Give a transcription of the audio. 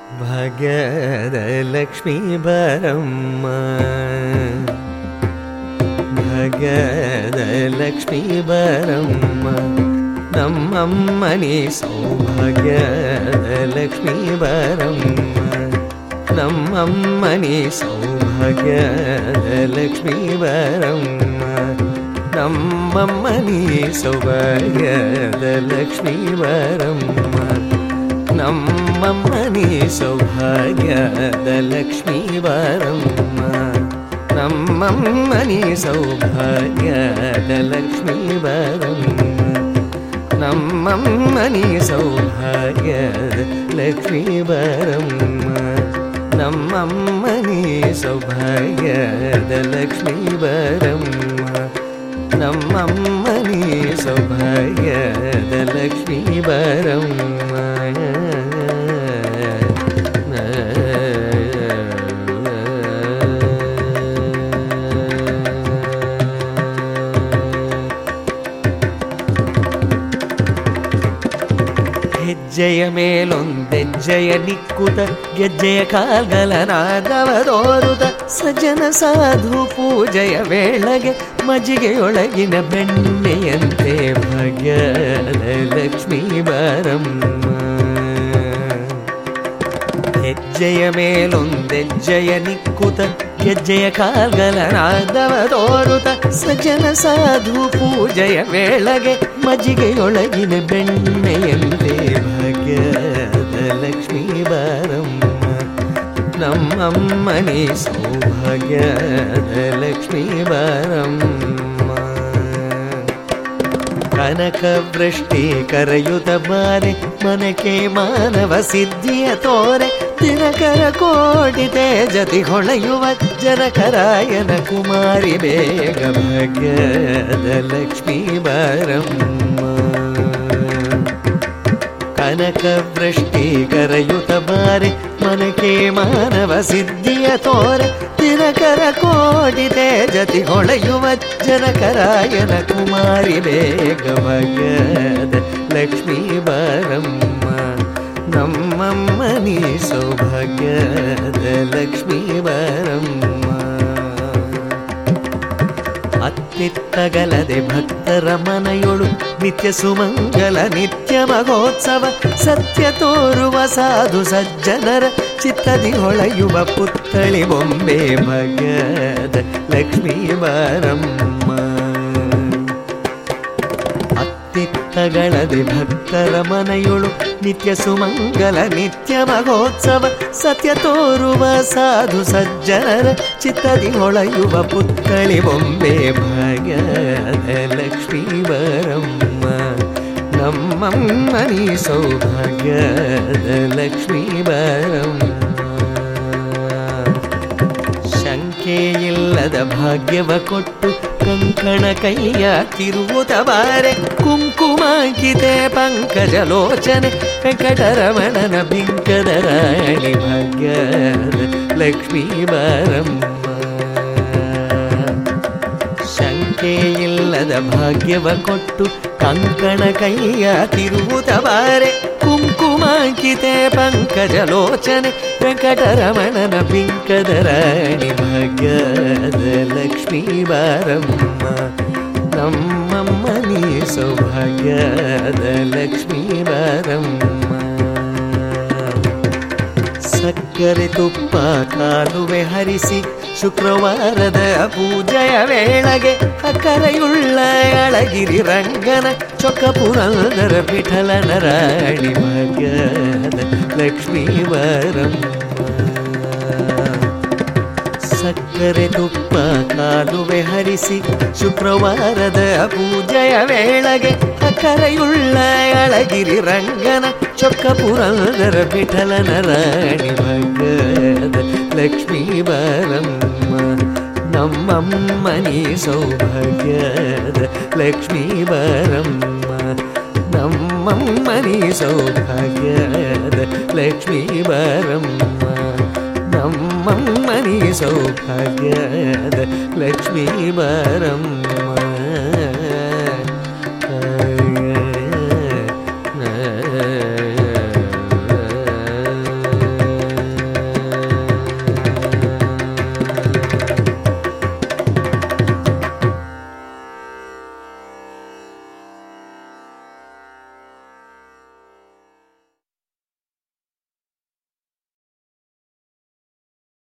ಭಾಗ್ಯದ ಲಕ್ಷ್ಮೀ ಬರಮ್ಮ, ಭಾಗ್ಯದ ಲಕ್ಷ್ಮೀ ಬರಮ್ಮ, ನಮ್ಮಮ್ಮನಿ ಸೌಭಾಗ್ಯದ ಲಕ್ಷ್ಮೀ ಬರಮ್ಮ, ನಮ್ಮಮ್ಮನಿ ಸೌಭಾಗ್ಯದ ಲಕ್ಷ್ಮೀ ಬರಮ್ಮ, ನಮ್ಮಮ್ಮನಿ ಸೌಭಾಗ್ಯದ ಲಕ್ಷ್ಮೀ ಬರಮ್ಮ, ನಮ್ಮಮ್ಮನಿ ಸೌಭಾಗ್ಯದ ಲಕ್ಷ್ಮೀ ಬರಮ್ಮ, ನಮ್ಮಮ್ಮನಿ ಸೌಭಾಗ್ಯದ ಲಕ್ಷ್ಮೀ ಬರಮ್ಮ, ನಮ್ಮಮ್ಮನಿ ಸೌಭಾಗ್ಯದ ಲಕ್ಷ್ಮೀ ಬರಮ್ಮ, ನಮ್ಮಮ್ಮನಿ ಸೌಭಾಗ್ಯದ ಲಕ್ಷ್ಮೀ ಬರಮ್ಮ, ನಮ್ಮಮ್ಮನಿ ಸೌಭಾಗ್ಯದ ಲಕ್ಷ್ಮೀ ಬರಮ್ಮ. ಹೆಜ್ಜೆಯ ಮೇಲೊಂದೆಜ್ಜೆಯ ನಿಕ್ಕುತ ಗೆಜ್ಜೆಯ ಕಾಲ್ಗಲನಾದವ ತೋರುತ, ಸಜ್ಜನ ಸಾಧು ಪೂಜೆಯ ವೇಳೆಗೆ ಮಜ್ಜಿಗೆಯೊಳಗಿನ ಬೆಣ್ಣೆಯಂತೆ ಭಾಗ್ಯದ ಲಕ್ಷ್ಮೀ ಬರಮ್ಮ. ಹೆಜ್ಜೆಯ ಮೇಲೊಂದೆಜ್ಜೆಯ ನಿಕ್ಕುತ ಗೆಜ್ಜೆಯ ಕಾಲ್ಗಲನಾದವ ತೋರುತ, ಸಜ್ಜನ ಸಾಧು ಪೂಜೆಯ ವೇಳೆಗೆ ಮಜ್ಜಿಗೆಯೊಳಗಿನ ಬೆಣ್ಣೆಯಂತೆ ಭಾಗ್ಯದ ಲಕ್ಷ್ಮೀ ಬರಮ್ಮ, ನಮ್ಮಮ್ಮನಿ ಸೌಭಾಗ್ಯದ ಲಕ್ಷ್ಮೀ ಬರಮ್ಮ. ಕನಕ ವೃಷ್ಟಿ ಕರೆಯುತ್ತ ಬಾರೆ ಮನಕೆ ಮಾನವ ಸಿದ್ಧಿಯ ತೋರೆ, ದಿನಕರ ಕೋಟಿ ತೇಜತಿ ಹೊಳೆಯುವ ಜನಕರಾಯನ ಕುಮಾರಿ ಬೇಗ ಭಾಗ್ಯದ ಲಕ್ಷ್ಮೀ ಬರಮ್ಮ. ಕನಕ ವೃಷ್ಟಿ ಕರೆಯುತ್ತ ಬಾರೆ ಮನಕೆ ಮಾನವ ಸಿದ್ಧಿಯ ತೋರೆ, ದಿನಕರ ಕೋಟಿ ತೇಜತಿ ಹೊಳೆಯುವ ಜನಕರಾಯನ ಕುಮಾರಿ ಬೇಗ ಭಾಗ್ಯದ ಲಕ್ಷ್ಮೀ ಬರಮ್ಮ, ನಮ್ಮಮ್ಮನಿ ಸೌಭಾಗ್ಯದ ಲಕ್ಷ್ಮೀ ಬರಮ್ಮ. ಅತ್ತಿತ್ತಗಲದೆ ಭಕ್ತರ ಮನೆಯೊಳು ನಿತ್ಯ ಸುಮಂಗಲ ನಿತ್ಯ ಮಹೋತ್ಸವ, ಸತ್ಯ ತೋರುವ ಸಾಧು ಸಜ್ಜನರ ಚಿತ್ತದಿ ಹೊಳೆಯುವ ಪುತ್ಥಳಿ ಬೊಂಬೆ ಭಾಗ್ಯದ ಲಕ್ಷ್ಮೀ ಬರಮ್ಮ. ಅತ್ತಿತ್ತಗಳದೆ ಭಕ್ತರ ಮನೆಯೊಳು ನಿತ್ಯ ಸುಮಂಗಲ ನಿತ್ಯ ಮಹೋತ್ಸವ, ಸತ್ಯ ತೋರುವ ಸಾಧು ಸಜ್ಜನರ ಚಿತ್ತದಿ ಹೊಳೆಯುವ ಪುತ್ಥಳಿ ಬೊಂಬೆ ಭಾಗ್ಯದ ಲಕ್ಷ್ಮೀ ಬರಮ್ಮ, ನಮ್ಮಮ್ಮನಿ ಸೌಭಾಗ್ಯದ ಲಕ್ಷ್ಮೀ ಬರಮ್ಮ. ಶಂಕೆಯಿಲ್ಲದ ಭಾಗ್ಯವ ಕೊಟ್ಟು ಕಂಕಣ ಕೈಯ ತಿರುವುತ ಬಾರೆ, ಕುಂಕುಮಾಂಕಿತೆ ಪಂಕಜಲೋಚನೆ ವೆಂಕಟರಮಣನ ಬಿಂಕದ ರಾಣಿ ಭಾಗ್ಯದ ಲಕ್ಷ್ಮೀ ಬರಮ್ಮ. ಶಂಕೆಯಿಲ್ಲದ ಭಾಗ್ಯವ ಕೊಟ್ಟು ಕಂಕಣ ಕೈಯ ತಿರುವುತ ಬಾರೆ, ಕುಂಕುಮಾಂಕಿತೆ ಪಂಕಜಲೋಚನೆ ವೆಂಕಟರಮಣನ ಬಿಂಕದ ರಾಣಿ ಭಾಗ್ಯದ ಲಕ್ಷ್ಮೀ ಬರಮ್ಮ, ನಮ್ಮಮ್ಮನಿ ಸೌಭಾಗ್ಯದ ಲಕ್ಷ್ಮೀ ಬರಮ್ಮ. ಸಕ್ಕರೆ ತುಪ್ಪ ಕಾಲುವೆ ಹರಿಸಿ ಶುಕ್ರವಾರದ ಪೂಜೆಯ ವೇಳೆಗೆ, ಅಕ್ಕರೆಯುಳ್ಳ ಅಳಗಿರಿ ರಂಗನ ಚೊಕ್ಕ ಪುರಂದರ ವಿಠಲನ ರಾಣಿ ಭಾಗ್ಯದ ಲಕ್ಷ್ಮೀ ಬರಮ್ಮ. ಸಕ್ಕರೆ ತುಪ್ಪ ಕಾಲುವೆ ಹರಿಸಿ ಶುಕ್ರವಾರದ ಪೂಜೆಯ ವೇಳೆಗೆ, ಅಕ್ಕರೆಯುಳ್ಳ ಅಳಗಿರಿ ರಂಗನ ಚೊಕ್ಕ ಪುರಂದರ ವಿಠಲನ ರಾಣಿ ಭಾಗ್ಯದ ಲಕ್ಷ್ಮೀ ಬರಮ್ಮ, ನಮ್ಮಮ್ಮನಿ ಸೌಭಾಗ್ಯದ ಲಕ್ಷ್ಮೀ ಬರಮ್ಮ, ನಮ್ಮಮ್ಮನಿ ಸೌಭಾಗ್ಯದ ಲಕ್ಷ್ಮೀ ಬರಮ್ಮ, ನಮ್ಮಮ್ಮನಿ ಸೌಭಾಗ್ಯದ ಲಕ್ಷ್ಮೀ ಬರಮ್ಮ.